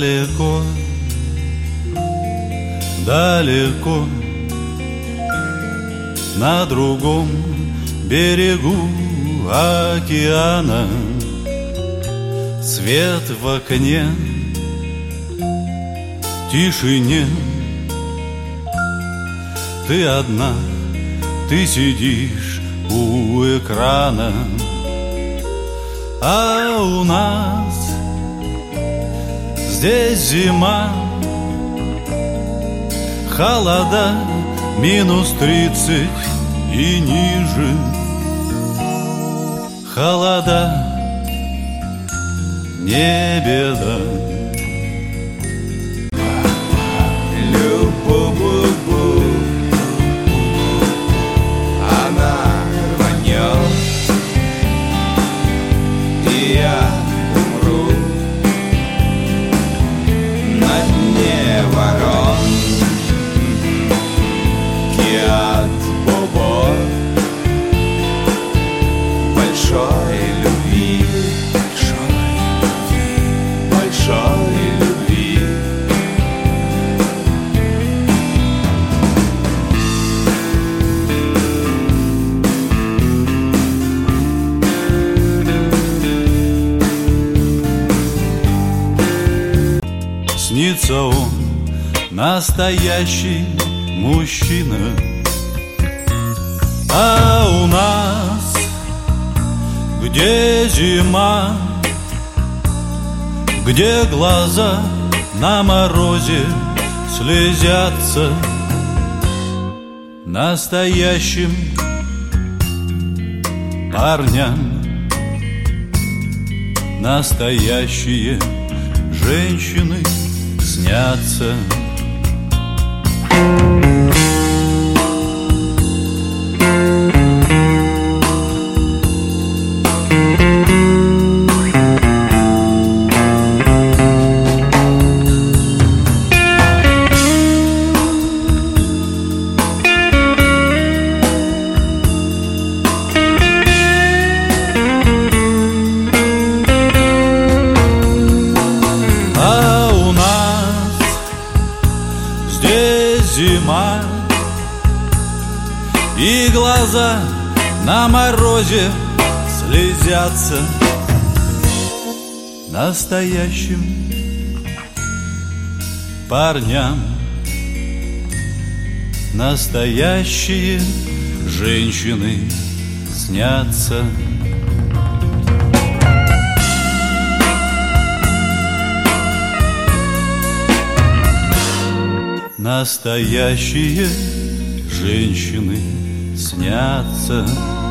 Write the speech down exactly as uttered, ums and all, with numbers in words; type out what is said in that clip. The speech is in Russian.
далеко, далеко, на другом берегу океана свет в окне, тишине. Ты одна, ты сидишь у экрана, а у нас здесь зима, холода, минус тридцать и ниже. Холода, не беда. Любу-бу-бу, она рванет, и я умру на дне ворон. Киат Бобо, большой любви, большой, большой любви. Снится он, настоящий мужчина, а у нас где зима, где глаза на морозе слезятся. Настоящим парням настоящие женщины снятся. Зима, и глаза на морозе слезятся. Настоящим парням настоящие женщины снятся. Настоящие женщины снятся.